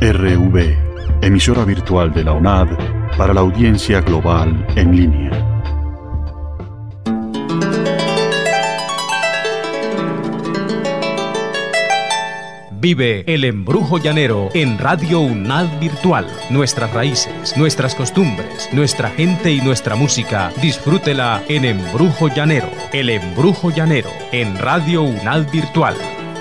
RV, emisora virtual de la UNAD para la audiencia global en línea. Vive el embrujo llanero en Radio UNAD Virtual. Nuestras raíces, nuestras costumbres, nuestra gente y nuestra música. Disfrútela en Embrujo Llanero. El embrujo llanero en Radio UNAD Virtual.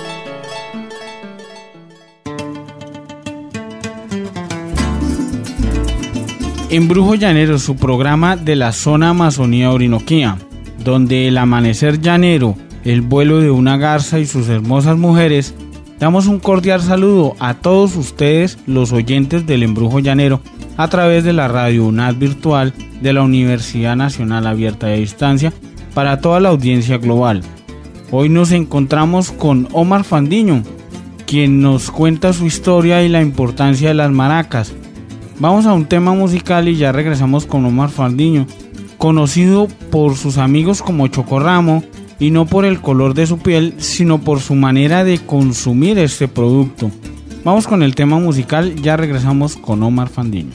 Embrujo Llanero, su programa de la zona Amazonía Orinoquía, donde el amanecer llanero, el vuelo de una garza y sus hermosas mujeres. Damos un cordial saludo a todos ustedes, los oyentes del Embrujo Llanero, a través de la Radio UNAD Virtual de la Universidad Nacional Abierta de Distancia para toda la audiencia global. Hoy nos encontramos con Omar Fandiño, quien nos cuenta su historia y la importancia de las maracas. Vamos a un tema musical y ya regresamos con Omar Fandiño, conocido por sus amigos como Chocorramo, y no por el color de su piel, sino por su manera de consumir este producto. Vamos con el tema musical, ya regresamos con Omar Fandiño.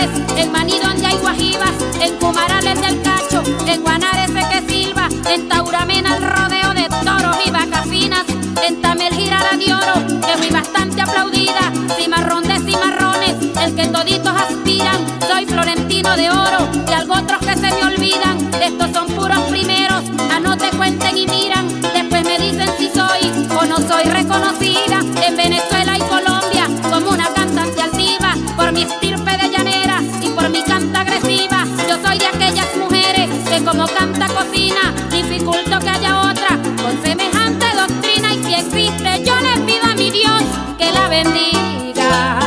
Marrones, en Maní donde hay guajivas, en Cumarales del Cacho, en Guanares que silba, en Tauramena el rodeo de toros y vacas finas, en Tamel gira la de oro, que fui bastante aplaudida, cimarrón de cimarrones, el que toditos aspiran, soy florentino de oro, y algo otros que se me olvidan, estos son puros primeros, no te cuenten y miran, después me dicen si soy o no soy reconocida, en Venezuela y Colombia, como una cantante altiva, por mi estirpe de llanera y por mi canta agresiva, yo soy de aquellas mujeres que como canta cocina, dificulto que haya otra con semejante doctrina, y si existe yo le pido a mi Dios que la bendiga.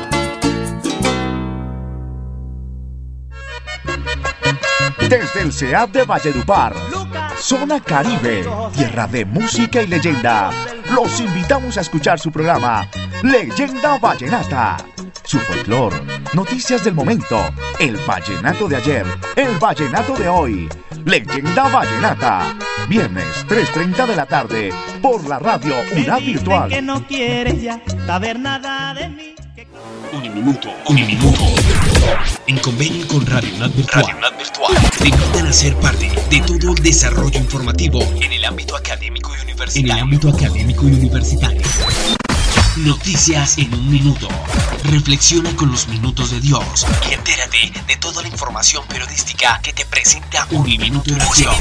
Desde el CEAP de Valledupar, Zona Caribe, tierra de música y leyenda, los invitamos a escuchar su programa Leyenda Vallenata. Su folclor, noticias del momento, el vallenato de ayer, el vallenato de hoy. Leyenda Vallenata, viernes 3:30 de la tarde, por la radio UNAD Virtual. Que no quieres ya saber nada de mí. Uniminuto. En convenio con Radio UNAD Virtual, te invitan a ser parte de todo el desarrollo informativo en el ámbito académico y universitario. Noticias en un minuto. Reflexiona con los minutos de Dios y entérate de toda la información periodística que te presenta Uniminuto en Acción.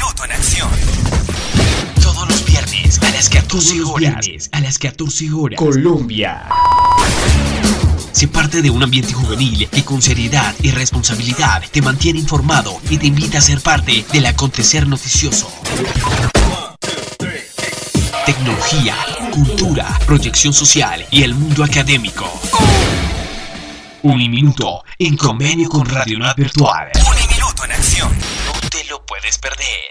Todos los viernes a las 14 horas. Colombia. Sé parte de un ambiente juvenil que con seriedad y responsabilidad te mantiene informado y te invita a ser parte del acontecer noticioso. Tecnología, cultura, proyección social y el mundo académico. Uniminuto en convenio con Radio UNAD Virtual. Uniminuto en acción. No te lo puedes perder.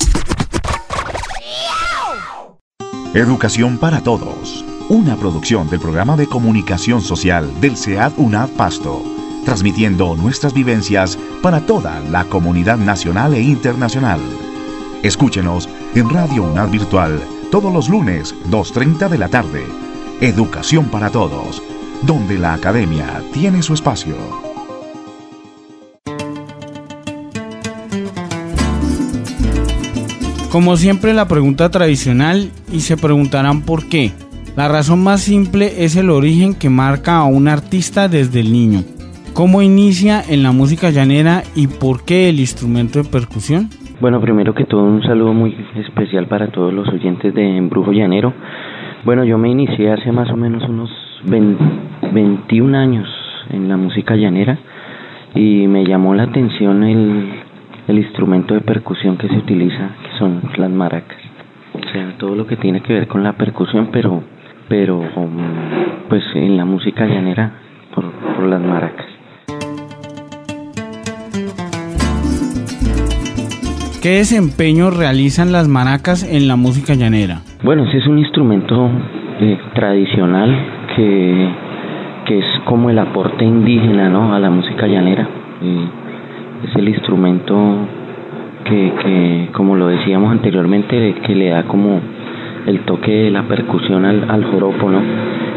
Educación para Todos, una producción del programa de comunicación social del CEAD UNAD Pasto, transmitiendo nuestras vivencias para toda la comunidad nacional e internacional. Escúchenos en Radio UNAD Virtual todos los lunes, 2:30 de la tarde. Educación para Todos, donde la academia tiene su espacio. Como siempre, la pregunta tradicional, y se preguntarán por qué. La razón más simple es el origen que marca a un artista desde el niño. ¿Cómo inicia en la música llanera y por qué el instrumento de percusión? Bueno, primero que todo un saludo muy especial para todos los oyentes de Embrujo Llanero. Bueno, yo me inicié hace más o menos unos 21 años en la música llanera y me llamó la atención el instrumento de percusión que se utiliza, que son las maracas. O sea, todo lo que tiene que ver con la percusión, pero pues en la música llanera por las maracas. ¿Qué desempeño realizan las maracas en la música llanera? Bueno, ese es un instrumento tradicional que es como el aporte indígena, ¿no?, a la música llanera. Es el instrumento que como lo decíamos anteriormente, que le da como el toque de la percusión al joropo, ¿no?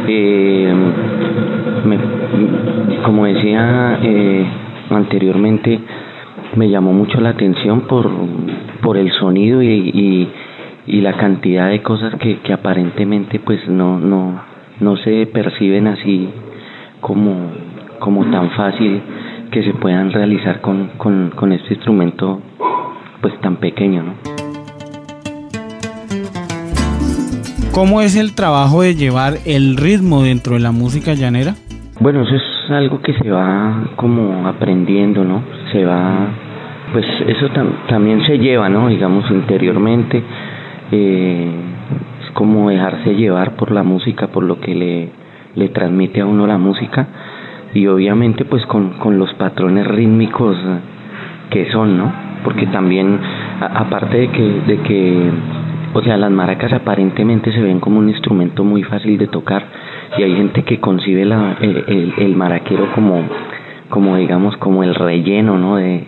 Como decía anteriormente, me llamó mucho la atención por el sonido y la cantidad de cosas que aparentemente pues no se perciben así como tan fácil que se puedan realizar con este instrumento pues tan pequeño, ¿no? ¿Cómo es el trabajo de llevar el ritmo dentro de la música llanera? Bueno, eso es algo que se va como aprendiendo, ¿no? Se va, pues eso también se lleva, ¿no? Digamos, interiormente, es como dejarse llevar por la música, por lo que le transmite a uno la música, y obviamente pues con los patrones rítmicos que son, ¿no? Porque también, aparte de que o sea, las maracas aparentemente se ven como un instrumento muy fácil de tocar, y hay gente que concibe el maraquero como digamos como el relleno, ¿no?, de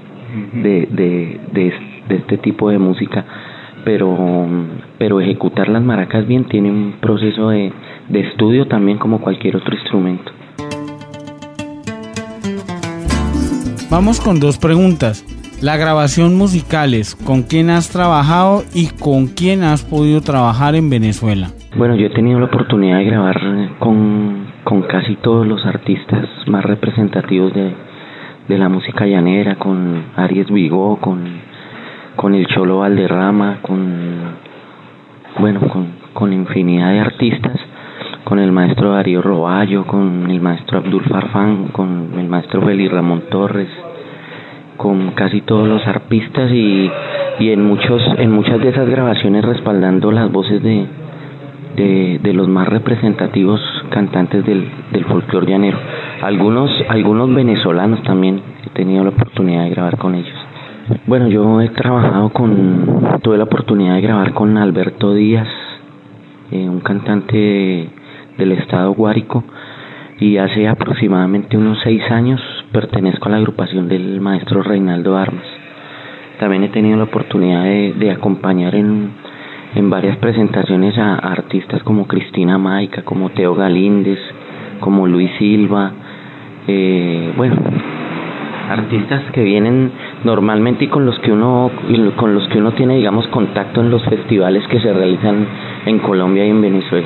este tipo de música, pero ejecutar las maracas bien tiene un proceso de estudio también como cualquier otro instrumento. Vamos con 2 preguntas. La grabación musicales, ¿con quién has trabajado y con quién has podido trabajar en Venezuela? Bueno, yo he tenido la oportunidad de grabar con casi todos los artistas más representativos de la música llanera, con Aries Vigó, con el Cholo Valderrama, con infinidad de artistas, con el maestro Darío Roballo, con el maestro Abdul Farfán, con el maestro Félix Ramón Torres, con casi todos los arpistas y en muchas de esas grabaciones respaldando las voces de los más representativos cantantes del folclore llanero. Algunos venezolanos también he tenido la oportunidad de grabar con ellos. Bueno, yo tuve la oportunidad de grabar con Alberto Díaz, un cantante del estado Guárico, y hace aproximadamente unos 6 años pertenezco a la agrupación del maestro Reinaldo Armas. También he tenido la oportunidad de acompañar en varias presentaciones a artistas como Cristina Maica, como Teo Galíndez, como Luis Silva, artistas que vienen normalmente y con los que uno tiene, digamos, contacto en los festivales que se realizan en Colombia y en Venezuela.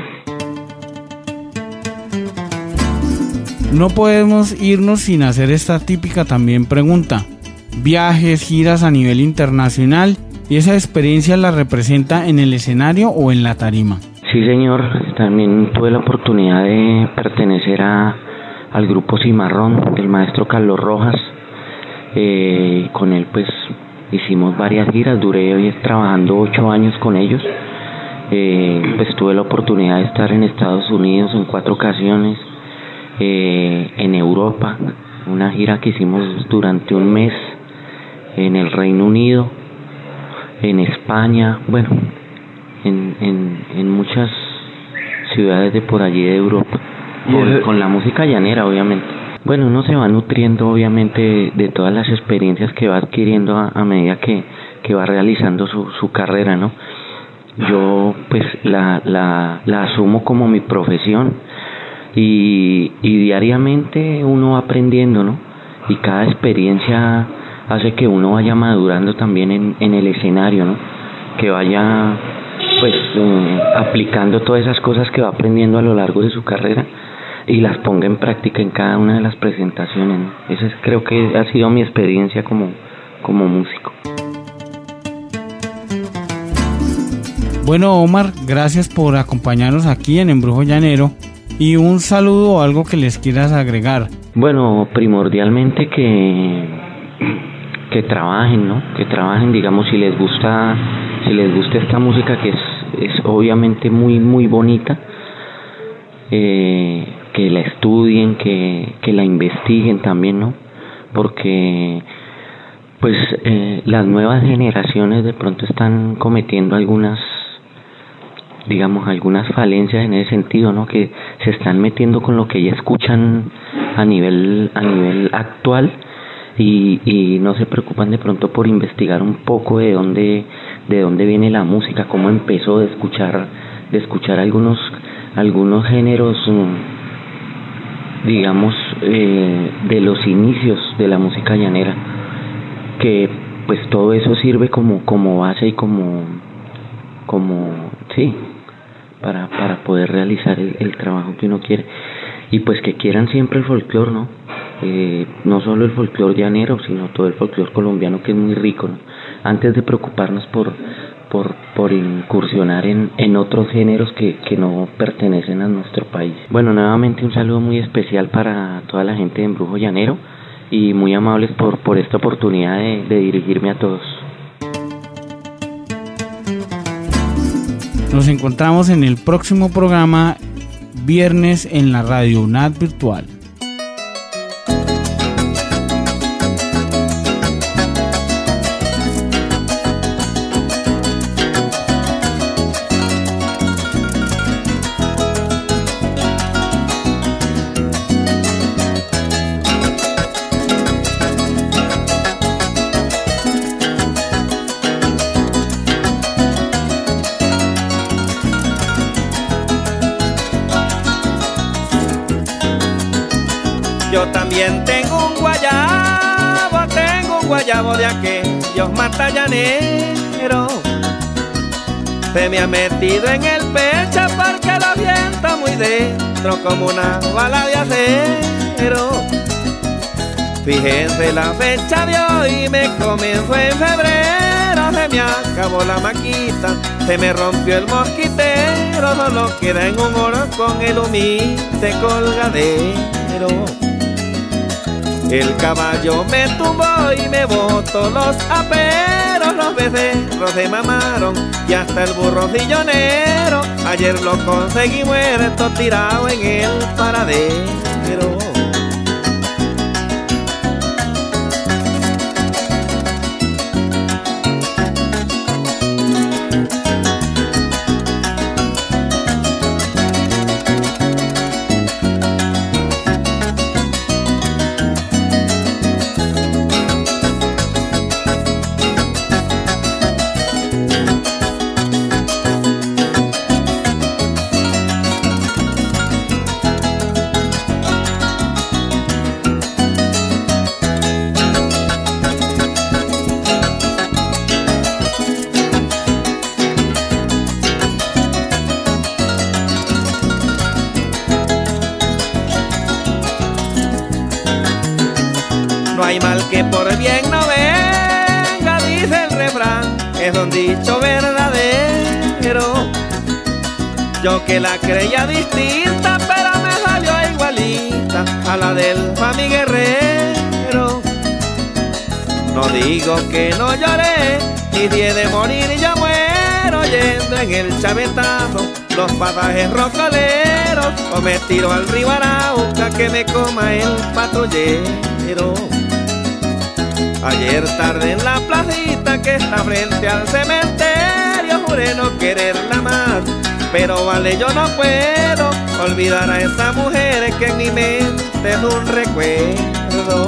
No podemos irnos sin hacer esta típica también pregunta. Viajes, giras a nivel internacional, ¿y esa experiencia la representa en el escenario o en la tarima? Sí, señor. También tuve la oportunidad de pertenecer al grupo Cimarrón del maestro Carlos Rojas. Con él pues hicimos varias giras, duré trabajando 8 años con ellos. Pues tuve la oportunidad de estar en Estados Unidos en 4 ocasiones, en Europa, una gira que hicimos durante un mes, en el Reino Unido, en España, en muchas ciudades de por allí de Europa, con la música llanera, obviamente. Bueno, uno se va nutriendo obviamente de todas las experiencias que va adquiriendo a medida que va realizando su carrera, ¿no? Yo pues la asumo como mi profesión y diariamente uno va aprendiendo, ¿no? Y cada experiencia hace que uno vaya madurando también en el escenario, ¿no? Que vaya pues aplicando todas esas cosas que va aprendiendo a lo largo de su carrera y las ponga en práctica en cada una de las presentaciones, ¿no? Esa creo que ha sido mi experiencia como músico. Bueno, Omar, gracias por acompañarnos aquí en Embrujo Llanero, y un saludo o algo que les quieras agregar. Bueno, primordialmente que trabajen, ¿no? Que trabajen, digamos, si les gusta esta música que es obviamente muy muy bonita, que la estudien, que la investiguen también, ¿no? Porque pues las nuevas generaciones de pronto están cometiendo algunas falencias en ese sentido, ¿no? Que se están metiendo con lo que ya escuchan a nivel actual y no se preocupan de pronto por investigar un poco de dónde viene la música, cómo empezó, de escuchar algunos géneros, digamos, de los inicios de la música llanera, que pues todo eso sirve como base y como sí, para poder realizar el trabajo que uno quiere, y pues que quieran siempre el folclore, ¿no? No solo el folclore llanero, sino todo el folclore colombiano, que es muy rico, ¿no? Antes de preocuparnos por incursionar en otros géneros que no pertenecen a nuestro país. Bueno, nuevamente un saludo muy especial para toda la gente de Embrujo Llanero y muy amables por esta oportunidad de dirigirme a todos. Nos encontramos en el próximo programa, viernes, en la Radio UNAD Virtual. Yo también tengo un guayabo un guayabo de aquellos matallaneros. Se me ha metido en el pecho porque lo avienta muy dentro como una bala de acero. Fíjense la fecha de hoy, me comenzó en febrero. Se me acabó la maquita, se me rompió el mosquitero. Solo queda en un oro con el humilde colgadero. El caballo me tumbó y me botó los aperos. Los becerros se mamaron y hasta el burro sillonero. Ayer lo conseguí muerto tirado en el paradero. No hay mal que por bien no venga, dice el refrán, es un dicho verdadero. Yo que la creía distinta, pero me salió igualita a la del Fami Guerrero. No digo que no lloré, ni si he de morir y yo muero yendo en el chavetazo los pasajes rocoleros, o me tiro al río Arauca que me coma el patrullero. Ayer tarde en la placita que está frente al cementerio juré no quererla más, pero vale, yo no puedo olvidar a esa mujer que en mi mente es un recuerdo.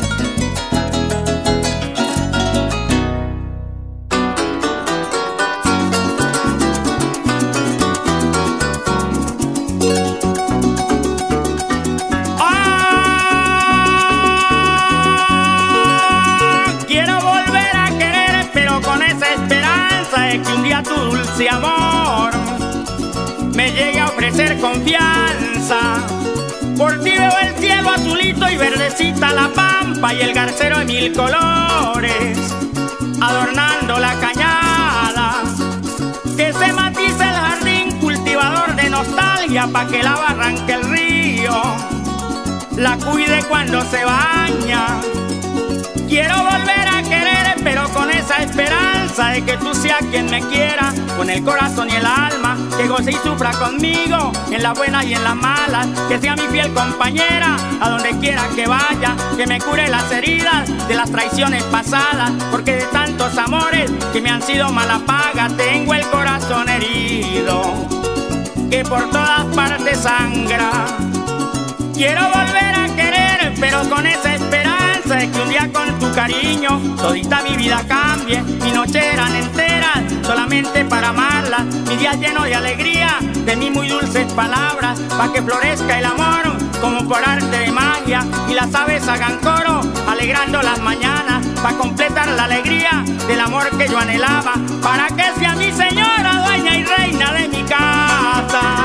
Que un día tu dulce amor me llegue a ofrecer confianza. Por ti veo el cielo azulito y verdecita la pampa y el garcero de mil colores adornando la cañada. Que se matice el jardín cultivador de nostalgia pa' que la barranque el río la cuide cuando se baña. Quiero volver a querer, pero con esa esperanza de que tú seas quien me quiera, con el corazón y el alma, que goce y sufra conmigo, en las buenas y en las malas, que sea mi fiel compañera, a donde quiera que vaya, que me cure las heridas de las traiciones pasadas, porque de tantos amores que me han sido mala paga, tengo el corazón herido, que por todas partes sangra. Quiero volver a querer, pero con esa esperanza de que un día con tu cariño todita mi vida cambie. Mis noches eran enteras solamente para amarla, mis días llenos de alegría, de mis muy dulces palabras, pa' que florezca el amor como por arte de magia y las aves hagan coro alegrando las mañanas, pa' completar la alegría del amor que yo anhelaba, para que sea mi señora, dueña y reina de mi casa.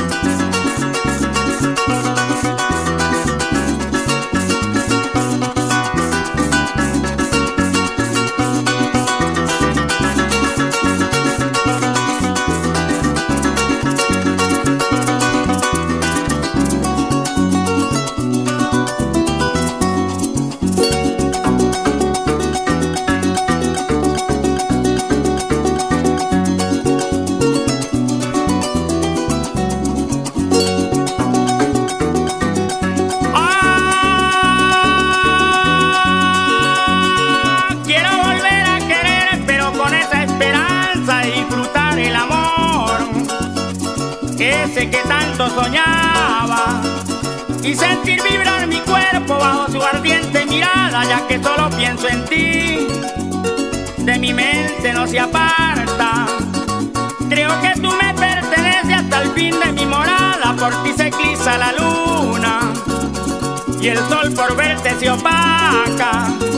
Que tanto soñaba y sentir vibrar mi cuerpo bajo su ardiente mirada, ya que solo pienso en ti, de mi mente no se aparta. Creo que tú me perteneces hasta el fin de mi morada, por ti se eclipsa la luna y el sol por verte se opaca.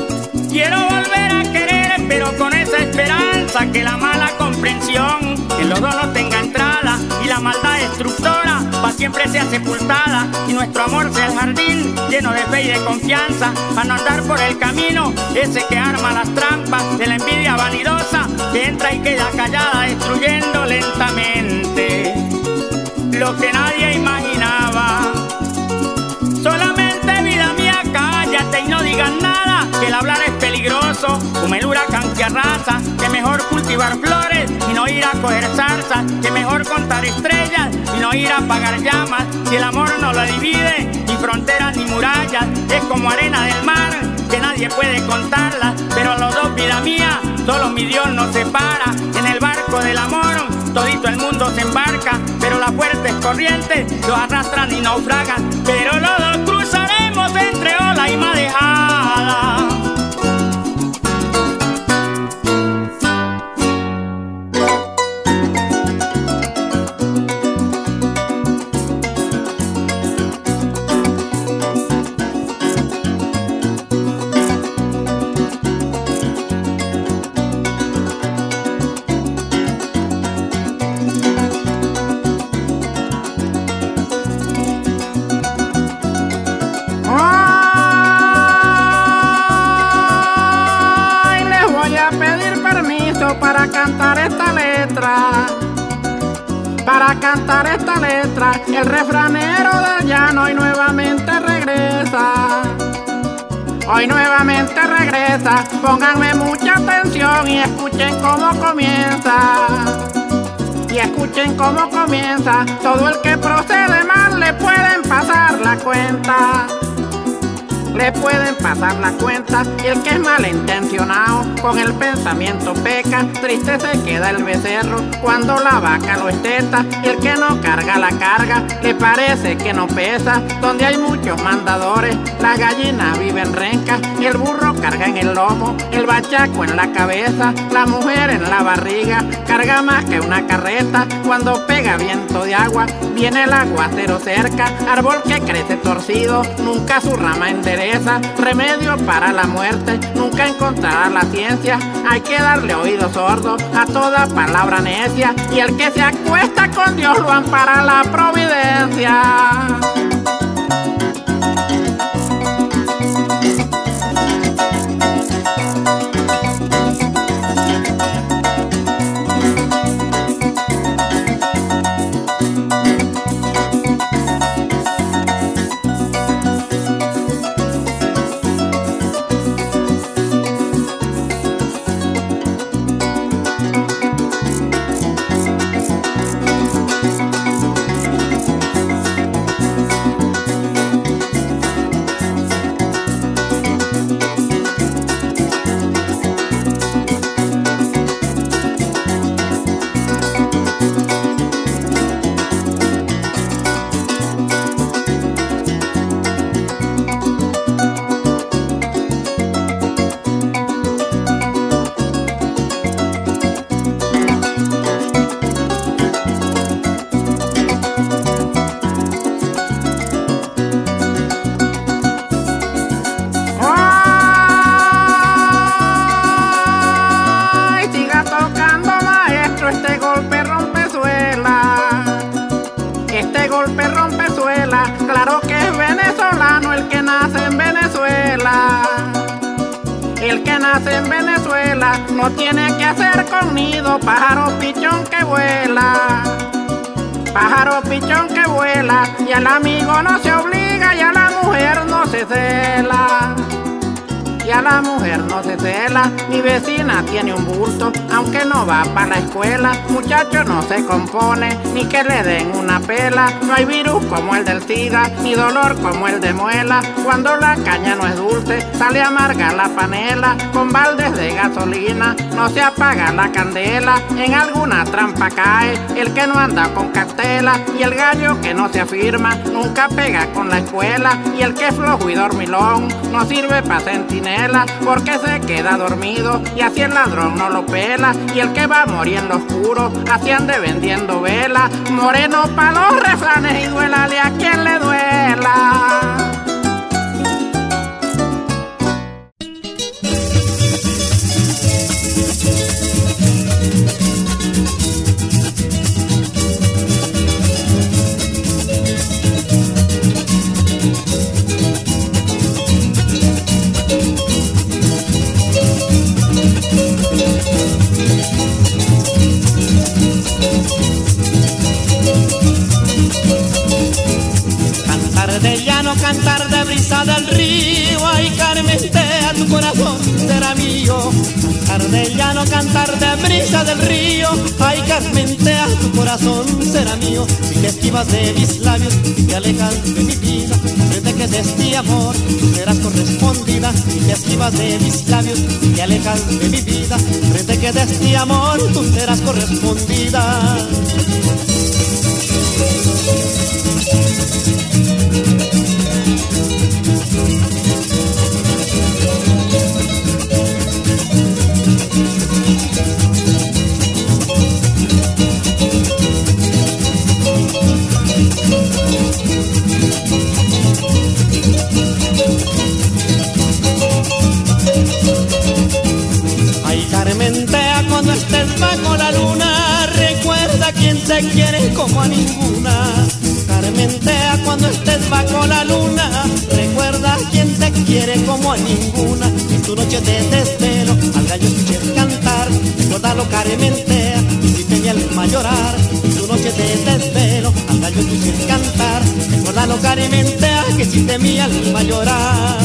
Quiero volver a querer, pero con esa esperanza que la mala comprensión en los dos no tenga entrada y la maldad destructora pa' siempre sea sepultada y nuestro amor sea el jardín lleno de fe y de confianza para no andar por el camino ese que arma las trampas de la envidia vanidosa que entra y queda callada destruyendo lentamente lo que nadie imaginaba. Solamente, vida mía, cállate y no digas nada, que el hablar es peligroso, como el huracán que arrasa, que mejor cultivar flores y no ir a coger zarzas, que mejor contar estrellas y no ir a apagar llamas, si el amor no lo divide, ni fronteras ni murallas, es como arena del mar, que nadie puede contarla, pero a los dos, vida mía, solo mi Dios nos separa, en el barco del amor, todito el mundo se embarca, pero las fuertes corrientes los arrastran y naufragan, pero los dos cruzaremos entre ola y marejada. Para cantar esta letra, el refranero del llano hoy nuevamente regresa. Hoy nuevamente regresa, pónganme mucha atención y escuchen cómo comienza. Y escuchen cómo comienza, todo el que procede mal le pueden pasar la cuenta. Le pueden pasar la cuenta y el que es malintencionado con el pensamiento peca, triste se queda el becerro cuando la vaca lo esteta y el que no carga la carga le parece que no pesa. Donde hay muchos mandadores las gallinas viven rencas y el burro carga en el lomo, el bachaco en la cabeza, la mujer en la barriga carga más que una carreta. Cuando pega viento de agua viene el aguacero cerca, árbol que crece torcido nunca su rama endereza. Remedio para la muerte nunca encontrará la ciencia, hay que darle oído sordo a toda palabra necia y el que se acuesta con Dios lo ampara la providencia. Claro que es venezolano el que nace en Venezuela. El que nace en Venezuela no tiene que hacer con nido, pájaro pichón que vuela. Pájaro pichón que vuela, y al amigo no se obliga y a la mujer no se cela. Y a la mujer no se cela, mi vecina tiene un bulto, aunque no va para la escuela. Muchacho no se compone, ni que le den una pela. No hay virus como el del SIDA, ni dolor como el de muela. Cuando la caña no es dulce, sale amarga la panela. Con baldes de gasolina, no se apaga la candela. En alguna trampa cae el que no anda con cartela. Y el gallo que no se afirma, nunca pega con la escuela. Y el que es flojo y dormilón, no sirve pa' centinela, porque se queda dormido y así el ladrón no lo pela. Y el que va a morir en lo oscuro, así ande vendiendo vela. Moreno pa' los refranes y duélale a quien le duela. brisa del río, ay Carmentea, tu corazón será mío. Cantar de llano, cantar de brisa del río, ay Carmentea, tu corazón será mío. Si te esquivas de mis labios y te alejas de mi vida, frente que de este amor serás correspondida. Si te esquivas de mis labios y te alejas de mi vida, frente que de este amor tú serás correspondida. Carmentea, cuando estés bajo la luna, recuerda quién te quiere como a ninguna. Carmentea, cuando estés bajo la luna, recuerda quién te quiere como a ninguna. En tu noche de desvelo, al gallo escuches cantar, recordalo Carmentea, y si te mi alma llorar. En tu noche de desvelo, al gallo escuches cantar, recordalo Carmentea, que si te mi alma llorar.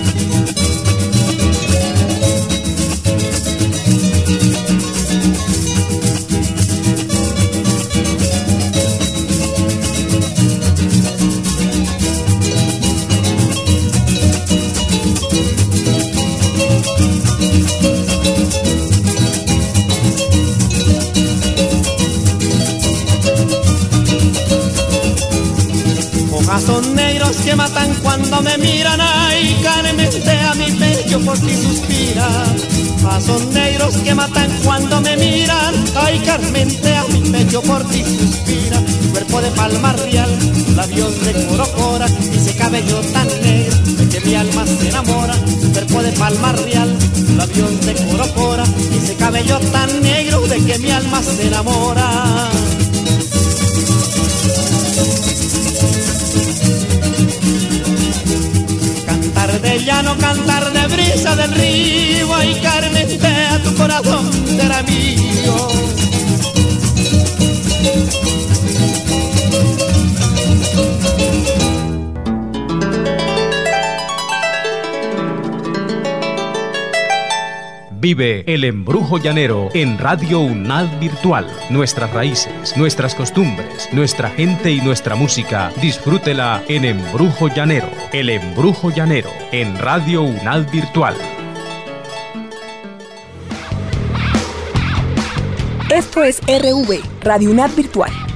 Son negros que matan cuando me miran, ay Carmentea, mi pecho por ti suspira. Son negros que matan cuando me miran, ay Carmentea, mi pecho por ti suspira. Tu cuerpo de palma real, tu labios de corocora, y ese cabello tan negro de que mi alma se enamora. Tu cuerpo de palma real, tu labios de corocora, y ese cabello tan negro de que mi alma se enamora. Cantar de llano, cantar de brisa del río, ay Carmentea, tu corazón será mío. Vive el embrujo llanero en Radio UNAD Virtual. Nuestras raíces, nuestras costumbres, nuestra gente y nuestra música. Disfrútela en Embrujo Llanero. El embrujo llanero en Radio UNAD Virtual. Esto es RV, Radio UNAD Virtual.